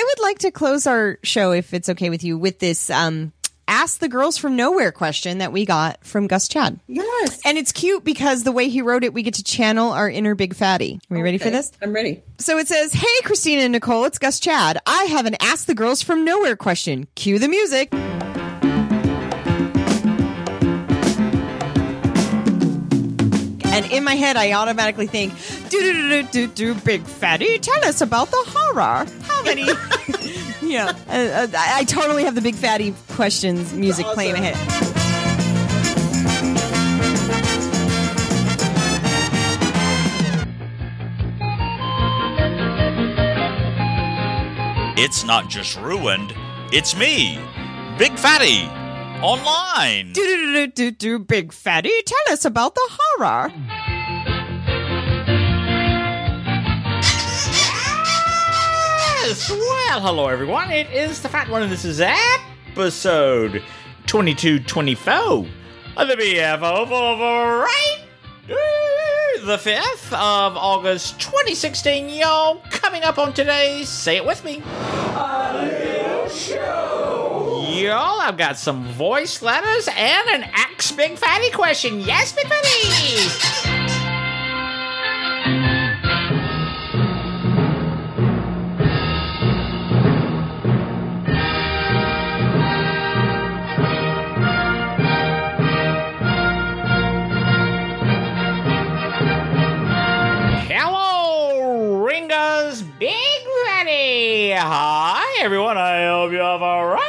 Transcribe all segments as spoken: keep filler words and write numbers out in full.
would like to close our show, if it's okay with you, with this um, Ask the Girls from Nowhere question that we got from Gus Chad. Yes. And it's cute because the way he wrote it, we get to channel our inner big fatty. Are we okay. ready for this? I'm ready. So it says, hey, Christina and Nicole, it's Gus Chad. I have an Ask the Girls from Nowhere question. Cue the music. And in my head, I automatically think, do do do do do big fatty, tell us about the horror. How many? yeah, uh, uh, I, I totally have the big fatty questions music awesome. playing in my head. It's not just ruined, it's me, Big Fatty. Online. Do do do do do big fatty. Tell us about the horror. Yes. Well, hello everyone. It is the Fat One, and this is episode twenty-two twenty-four of the B F O for Right. The fifth of August, twenty sixteen. Y'all, coming up on today's Say It With Me. A little show. Y'all, I've got some voice letters and an Axe Big Fatty question. Yes, Big Fatty! Hello, Ringo's Big Fatty! Hi, everyone. I hope you have all right.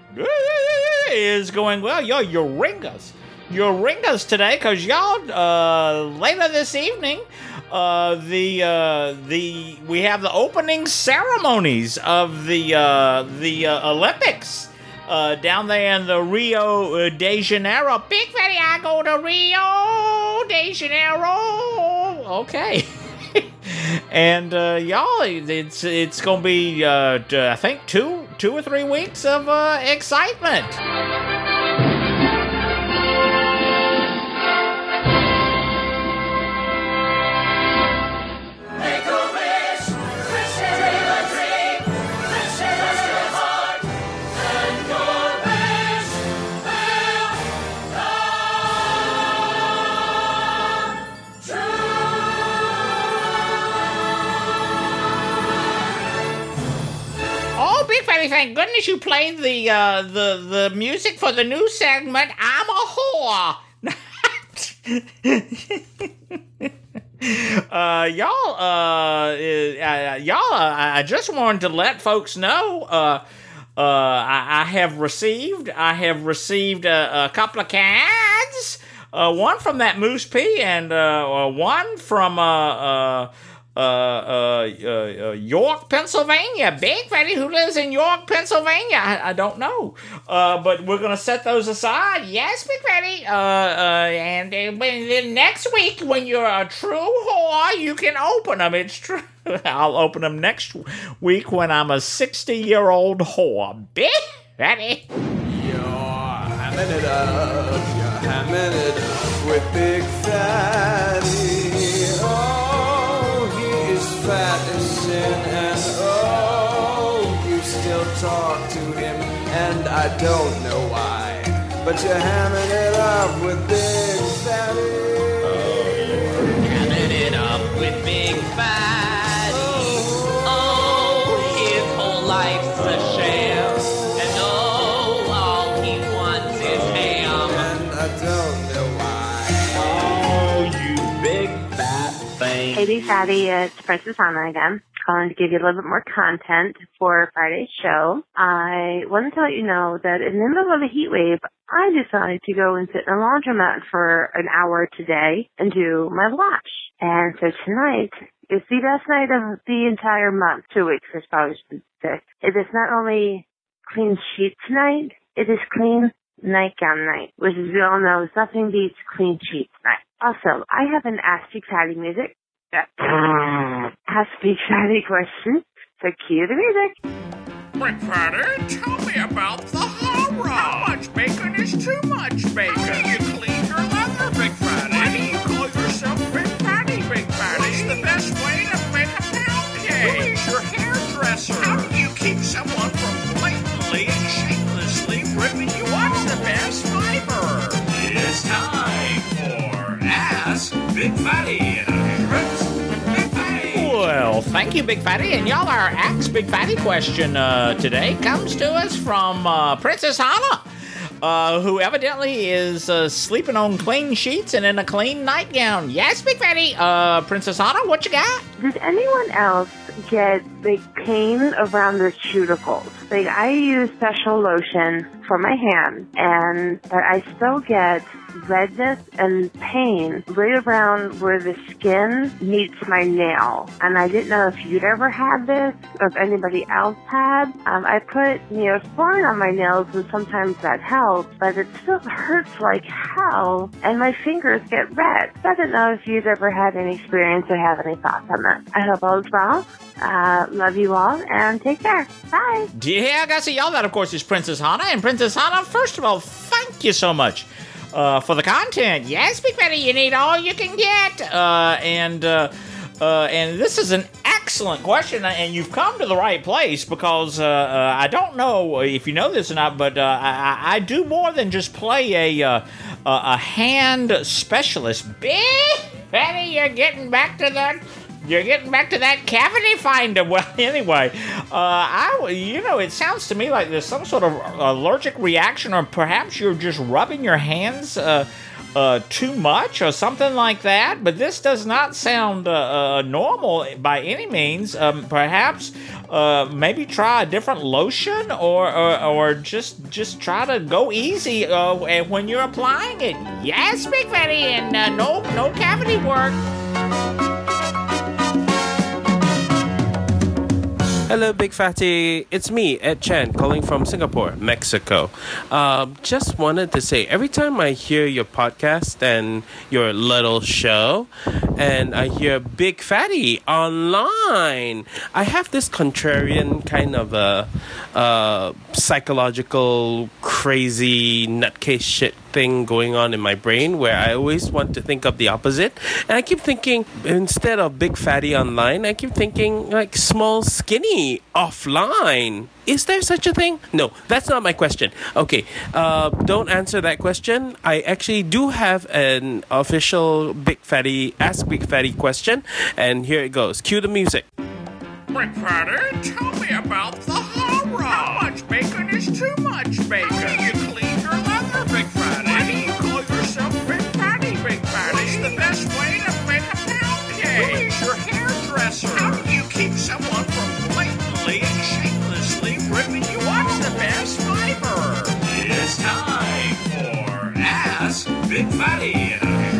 Is going well. Yo, your ringas. Your ringas today, because y'all, uh, later this evening, uh, the, uh, the, we have the opening ceremonies of the, uh, the, uh, Olympics, uh, down there in the Rio de Janeiro. Big Fatty, I go to Rio de Janeiro. Okay. And, uh, y'all, it's, it's gonna be, uh, I think two, two or three weeks of, uh, excitement. Thank goodness you played the uh, the the music for the new segment. I'm a whore. uh, y'all, uh, uh, y'all, uh, I just wanted to let folks know. Uh, uh, I, I have received, I have received a, a couple of cards. Uh, one from that Moose P, and uh, one from uh. uh Uh, uh, uh, uh, York, Pennsylvania. Big Fatty, who lives in York, Pennsylvania? I, I don't know. Uh, but we're going to set those aside. Yes, Big Fatty. Uh, uh, and uh, when, next week, when you're a true whore, you can open them. It's true. I'll open them next week when I'm a sixty-year-old whore. Big Fatty. You're hamming it up. You're hamming it up with Big Fatty. Oh. Fat as sin, and oh, you still talk to him, and I don't know why, but you're hamming it up with Big Fatty. Oh, you're hamming it up with Big Fatty. Oh, oh his whole life's a sham, and oh, all he wants is ham, and I don't know why. Oh, you big fat thing. Hey, Big Fatty, it's Princess Anna again, calling to give you a little bit more content for Friday's show. I wanted to let you know that in the middle of a heat wave, I decided to go and sit in a laundromat for an hour today and do my wash. And so tonight is the best night of the entire month. Two weeks, I probably should say. It is not only clean sheets night, it is clean nightgown night, which, as we all know, nothing beats clean sheets night. Also, I have an Ask Big Fatty music. Ask Big Fatty question. So cue the music. Big Fatty, tell me about the horror. How much bacon is too much bacon? How do you clean your leather, Big Fatty? Why do you call yourself Big Fatty, Big Fatty? What's the best way to make a pound cake? Who is your hairdresser? How do you keep thank you, Big Fatty. And y'all, our Axe Big Fatty question uh, today comes to us from uh, Princess Hannah, uh, who evidently is uh, sleeping on clean sheets and in a clean nightgown. Yes, Big Fatty. Uh, Princess Hannah, what you got? Does anyone else get big pain around their cuticles? Like, I use special lotion for my hand, and but I still get redness and pain right around where the skin meets my nail. And I didn't know if you'd ever had this or if anybody else had. Um, I put Neosporin on my nails, and sometimes that helps, but it still hurts like hell, and my fingers get red. So I didn't know if you'd ever had any experience or have any thoughts on that. I hope all is well. Uh, love you all, and take care. Bye. Yeah, Gussie, y'all, that, of course, is Princess Hannah. And Princess Hannah, first of all, thank you so much uh, for the content. Yes, Big Fatty, you need all you can get. Uh, and uh, uh, and this is an excellent question, and you've come to the right place, because uh, uh, I don't know if you know this or not, but uh, I, I do more than just play a, uh, a hand specialist. Big Fatty, you're getting back to that... You're getting back to that cavity finder. Well, anyway, uh, I, you know, it sounds to me like there's some sort of allergic reaction, or perhaps you're just rubbing your hands uh, uh, too much or something like that. But this does not sound uh, uh, normal by any means. Um, perhaps uh, maybe try a different lotion, or, or or just just try to go easy uh, when you're applying it. Yes, Big Fatty, and uh, no no cavity work. Hello, Big Fatty. It's me, Ed Chan, calling from Singapore, Mexico. Um, just wanted to say, every time I hear your podcast and your little show, and I hear Big Fatty online, I have this contrarian kind of a uh, psychological, crazy, nutcase shit thing going on in my brain, where I always want to think of the opposite. And I keep thinking, instead of Big Fatty online, I keep thinking like small, skinny offline. Is there such a thing? No, that's not my question. Okay, uh, don't answer that question. I actually do have an official Big Fatty, Ask Big Fatty question, and here it goes. Cue the music. Big Fatty, tell me about the horror. How much bacon is too much bacon? How do you clean your leather, Big Fatty? Why do you call yourself Big Fatty, Big Fatty? What's the best way to make a pound cake? Who is your hairdresser? How do you keep someone from blatantly and shamelessly ripping you off the best fiber? It's time for Ask Big Fatty.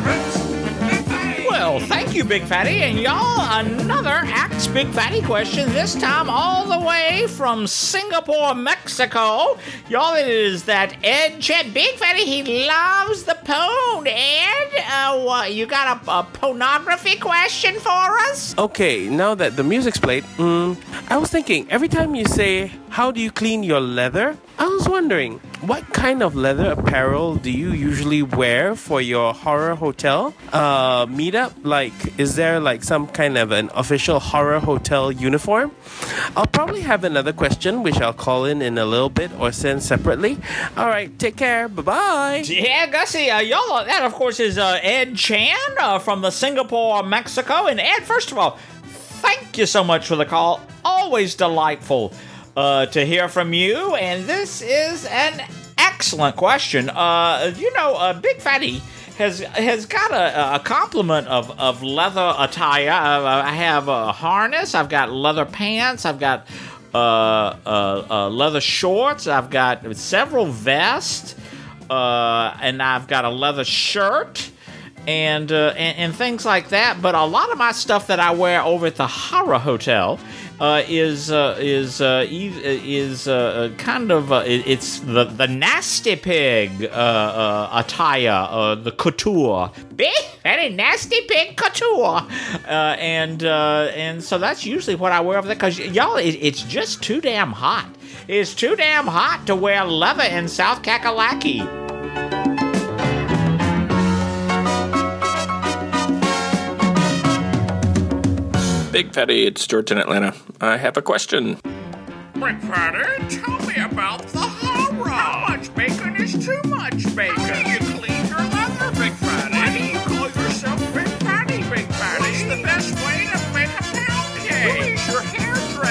Well, thank you, Big Fatty, and y'all, another Axe Big Fatty question, this time all the way from Singapore, Mexico. Y'all, it is that Ed Chet. Big Fatty, he loves the pone. Ed, uh, what, you got a, a pornography question for us? Okay, now that the music's played, mm, I was thinking, every time you say, how do you clean your leather? I was wondering, what kind of leather apparel do you usually wear for your horror hotel uh, meetup? Like, is there like some kind of an official horror hotel uniform? I'll probably have another question, which I'll call in in a little bit or send separately. All right, take care. Bye-bye. Yeah, Gussie, uh, y'all, that, of course, is uh, Ed Chan uh, from the Singapore, Mexico. And Ed, first of all, thank you so much for the call. Always delightful Uh, to hear from you, and this is an excellent question. Uh, you know, uh, Big Fatty has has got a, a complement of, of leather attire. Uh, I have a harness, I've got leather pants, I've got uh, uh, uh, leather shorts, I've got several vests, uh, and I've got a leather shirt. And, uh, and and things like that, but a lot of my stuff that I wear over at the Horror Hotel uh, is uh, is uh, is uh, kind of uh, it's the the nasty pig uh, uh, attire, uh, the couture, big very nasty pig couture, uh, and uh, and so that's usually what I wear over there, because y'all, it, it's just too damn hot. It's too damn hot to wear leather in South Kakalaki. Big Fatty, it's George in Atlanta. I have a question. Big Fatty, tell me about the horror. How much bacon is too much bacon? How do you clean your leather, Big Fatty? Why do you call yourself Big Fatty, Big Fatty? What's the best way to make a pound cake? Who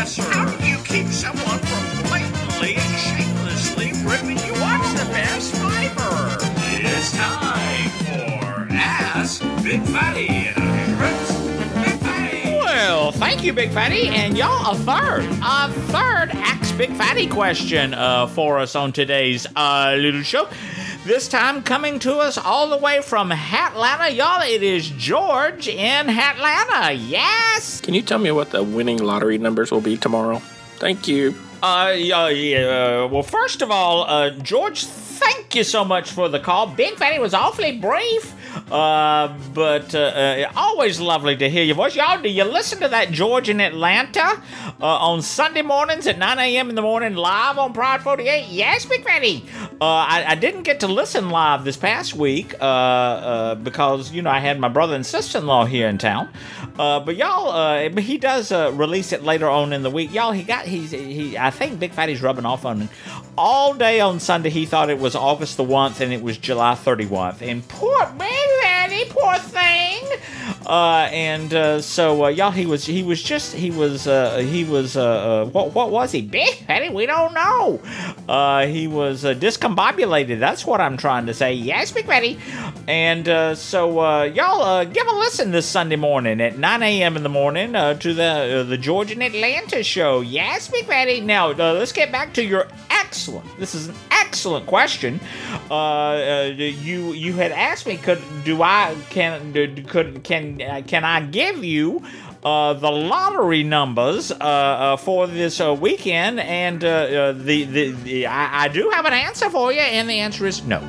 Professor. How do you keep someone from blatantly and shamelessly ripping you off the best fiber? It's time for Ask Big Fatty. Big Fatty. Well, thank you, Big Fatty. And y'all, a third, a third Ask Big Fatty question uh, for us on today's uh, little show. This time coming to us all the way from Hatlanta. Y'all, it is George in Hatlanta. Yes. Can you tell me what the winning lottery numbers will be tomorrow? Thank you. Uh, yeah, yeah. Well, first of all, uh, George, thank you so much for the call. Big Fatty was awfully brief, uh, but uh, uh, always lovely to hear your voice. Y'all, do you listen to that George in Atlanta uh, on Sunday mornings at nine a.m. in the morning live on Pride forty-eight? Yes, Big Fatty. Uh, I, I didn't get to listen live this past week uh, uh, because, you know, I had my brother and sister-in-law here in town. Uh, but y'all, uh, but he does uh, release it later on in the week. Y'all, he got, he's, he, I think Big Fatty's rubbing off on him. All day on Sunday, he thought it was August the first and it was July thirty-first. And poor Big Fatty, poor thing. Uh, and uh, so, uh, y'all, he was, he was just, he was, uh, he was, uh, uh, what, what was he? Big Fatty, we don't know. Uh, he was uh, discombobulated. That's what I'm trying to say. Yes, Big Fatty. And uh, so, uh, y'all, uh, give a listen this Sunday morning at nine a.m. in the morning uh, to the uh, the George in Atlanta show. Yes, Big Fatty. Now, uh, let's get back to your excellent, this is an excellent question. Uh, uh, you you had asked me, could, do I, can, could, can, uh, can I give you Uh, the lottery numbers uh, uh, for this uh, weekend, and uh, uh, the, the, the I, I do have an answer for you, and the answer is no.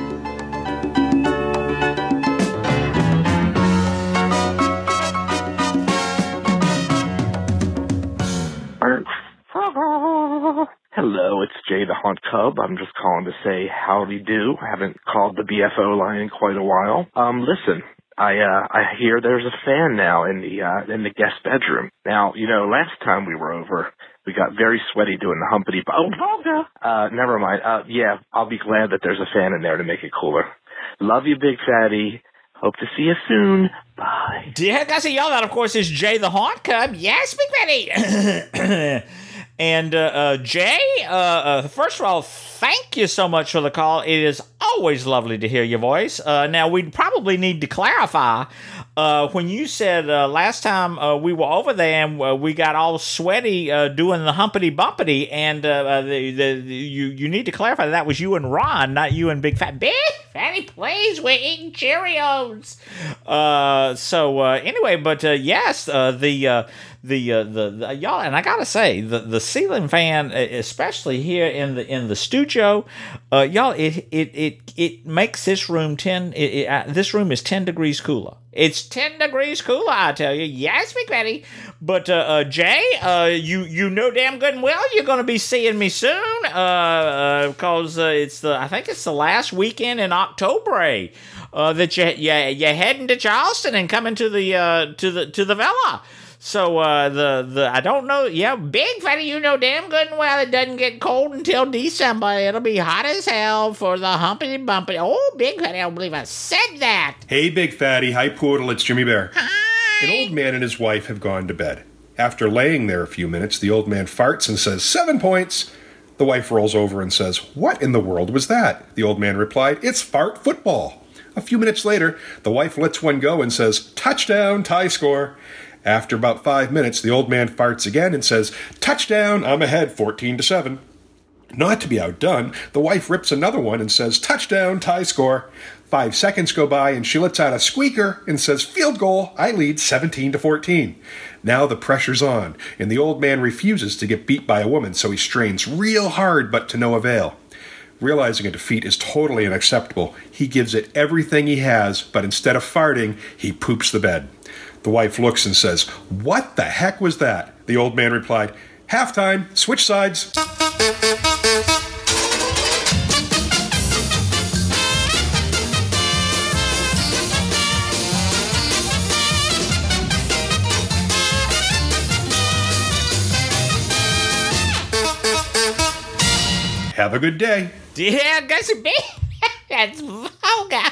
Hello, it's Jay the Haunt Cub. I'm just calling to say howdy do. I haven't called the B F O line in quite a while. Um, listen. I uh I hear there's a fan now in the uh in the guest bedroom. Now, you know, last time we were over, we got very sweaty doing the humpity oh uh never mind. Uh yeah, I'll be glad that there's a fan in there to make it cooler. Love you, Big Fatty. Hope to see you soon. Bye. Yeah, guys, y'all, that of course is Jay the Haunt Cub. Yes, Big Fatty. And uh, uh, Jay, uh, uh, first of all, thank you so much for the call. It is always lovely to hear your voice. Uh, now, we probably need to clarify, uh, when you said uh, last time uh, we were over there and uh, we got all sweaty uh, doing the humpity bumpity, and uh, uh, the, the, the, you, you need to clarify that, that was you and Ron, not you and Big Fat. Big Fatty, please, we're eating Cheerios. Uh, so uh, anyway, but uh, yes, uh, the... Uh, The, uh, the the y'all, and I gotta say, the, the ceiling fan, especially here in the in the studio, uh, y'all, it it it it makes this room ten. It, it, uh, this room is ten degrees cooler. It's ten degrees cooler, I tell you. Yes, Big Fatty. But uh, uh, Jay, uh, you you know damn good and well you're gonna be seeing me soon, uh, because uh, uh, it's the I think it's the last weekend in October. Eh? Uh, that you you you're heading to Charleston and coming to the uh, to the to the Villa. So, uh, the, the, I don't know, yeah, Big Fatty, you know damn good and well it doesn't get cold until December. It'll be hot as hell for the humpity bumpity. Oh, Big Fatty, I don't believe I said that. Hey, Big Fatty. Hi, Poodle. It's Jimmy Bear. Hi. An old man and his wife have gone to bed. After laying there a few minutes, the old man farts and says, seven points. The wife rolls over and says, what in the world was that? The old man replied, it's fart football. A few minutes later, the wife lets one go and says, touchdown, tie score. After about five minutes, the old man farts again and says, touchdown, I'm ahead fourteen to seven. Not to be outdone, the wife rips another one and says, touchdown, tie score. Five seconds go by and she lets out a squeaker and says, field goal, I lead seventeen to fourteen. Now the pressure's on, and the old man refuses to get beat by a woman, so he strains real hard, but to no avail. Realizing a defeat is totally unacceptable, he gives it everything he has, but instead of farting, he poops the bed. The wife looks and says, what the heck was that? The old man replied, halftime, switch sides. Have a good day. Yeah, guys, that's vulgar.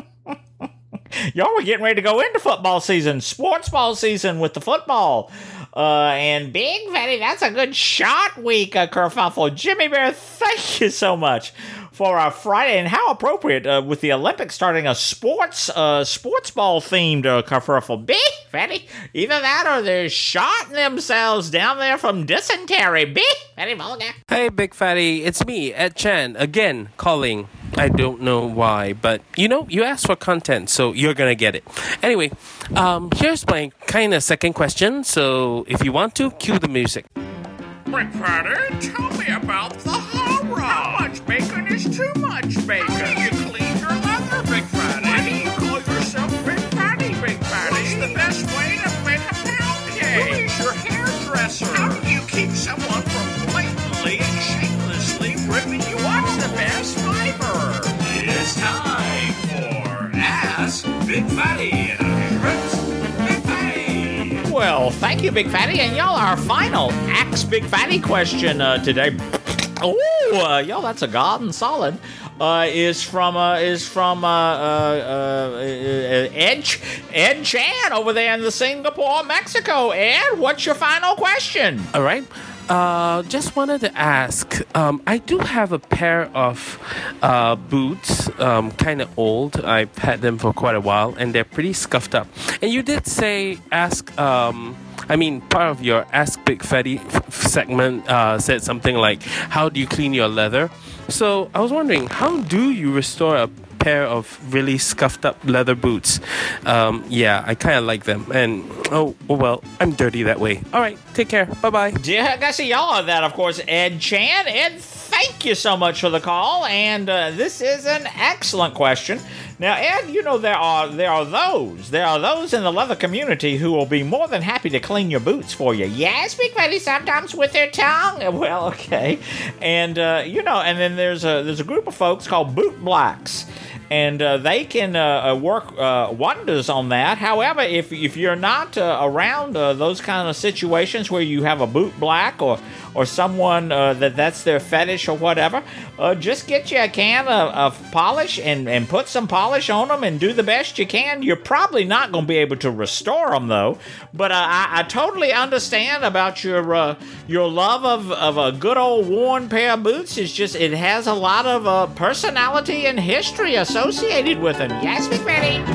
Y'all were getting ready to go into football season, sports ball season with the football. Uh, and Big Fatty, that's a good shot week, uh, Kerfuffle. Jimmy Bear, thank you so much for our Friday, and how appropriate uh, with the Olympics starting a sports uh, sports ball themed uh, kerfuffle. Big Fatty, either that or they're shotting themselves down there from dysentery. Big Fatty Mulligan. Hey, Big Fatty, it's me, Ed Chan, again calling. I don't know why, but you know, you asked for content, so you're gonna get it. Anyway, um, here's my kind of second question. So if you want to, cue the music. Big Fatty, tell me about the horror. How much bacon is too much bacon? How do you clean your leather, Big Fatty? Why do you call yourself Big Fatty, Big Fatty? What's the best way to make a pound cake? Who is your hairdresser? How do you keep someone from blatantly and shamelessly ripping you off the best fiber? It's time for Ask Big Fatty in a Shrimps Big Fatty. Well, thank you, Big Fatty, and y'all, our final Axe Big Fatty question uh, today. Oh, uh, y'all, that's a golden solid. Uh, is from uh, is from uh, uh, uh, Ed Ed Chan over there in the Singapore, Mexico. Ed, what's your final question? All right. Uh, just wanted to ask. Um, I do have a pair of uh, boots, um, kind of old. I've had them for quite a while, and they're pretty scuffed up. And you did say ask. Um, I mean, part of your Ask Big Fatty f- segment uh, said something like, "How do you clean your leather?" So I was wondering, how do you restore a pair of really scuffed up leather boots? Um, yeah, I kind of like them. And, oh, oh, well, I'm dirty that way. All right, take care. Bye-bye. Yeah, I see y'all on that, of course, Ed Chan. Ed, thank you so much for the call. And uh, this is an excellent question. Now, Ed, you know, there are there are those, there are those in the leather community who will be more than happy to clean your boots for you. Yes, Big Fatty, sometimes with their tongue. Well, okay. And, uh, you know, and then there's a, there's a group of folks called boot blacks. And uh, they can uh, work uh, wonders on that. However, if if you're not uh, around uh, those kind of situations where you have a boot black or or someone uh, that that's their fetish or whatever, uh, just get you a can of, of polish and, and put some polish on them and do the best you can. You're probably not going to be able to restore them though. But uh, I, I totally understand about your uh, your love of, of a good old worn pair of boots. It's just it has a lot of uh, personality and history associated with them. Yes, Big Fatty.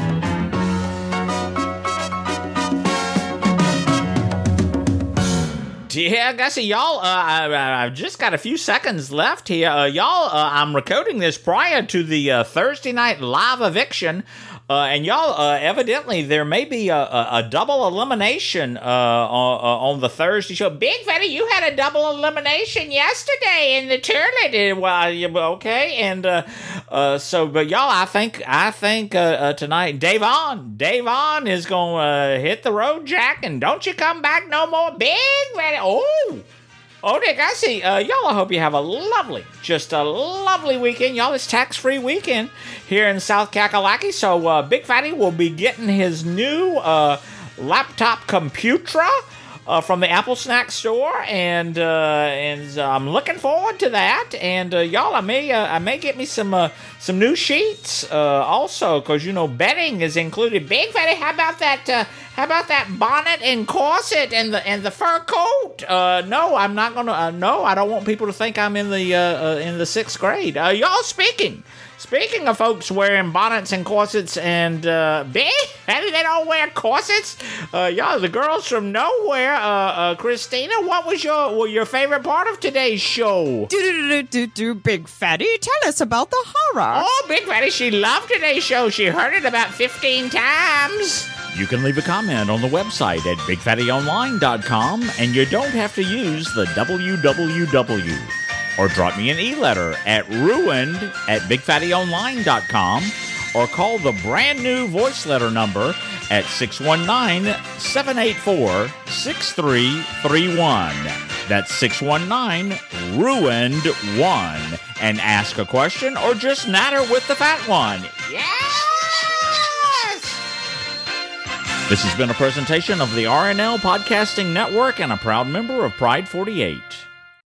Yeah, Gussie, y'all, uh, I, I've just got a few seconds left here. Uh, y'all, uh, I'm recording this prior to the uh, Thursday night live eviction. Uh, and y'all, uh, evidently, there may be a, a, a double elimination uh, on, uh, on the Thursday show. Big Fatty, you had a double elimination yesterday in the tournament. Well, okay, and uh, uh, so, but y'all, I think, I think uh, uh, tonight, Davon, Davon is gonna uh, hit the road, Jack, and don't you come back no more, Big Fatty. Oh. Oh, Dick, I see. Uh, y'all, I hope you have a lovely, just a lovely weekend. Y'all, it's tax-free weekend here in South Kakalaki. So, uh, Big Fatty will be getting his new uh, laptop computer uh, from the Apple Snack Store, and uh, and uh, I'm looking forward to that. And uh, y'all, I may uh, I may get me some uh, some new sheets uh, also, because you know bedding is included. Big Fatty, how about that? Uh, How about that bonnet and corset and the and the fur coat? Uh, no, I'm not gonna. Uh, no, I don't want people to think I'm in the uh, uh, in the sixth grade. Uh, y'all speaking. Speaking of folks wearing bonnets and corsets and uh, big, they don't wear corsets. Uh, y'all, the girls from nowhere. Uh, uh, Christina, what was your well, your favorite part of today's show? Do do do do do, Big Fatty, tell us about the horror. Oh, Big Fatty, she loved today's show. She heard it about fifteen times. You can leave a comment on the website at big fatty online dot com, and you don't have to use the W W W. Or drop me an e-letter at ruined at big fatty online dot com, or call the brand new voice letter number at six one nine, seven eight four, six three three one. That's six one nine, ruined one. And ask a question or just natter with the fat one. Yes! This has been a presentation of the R N L Podcasting Network and a proud member of Pride forty-eight.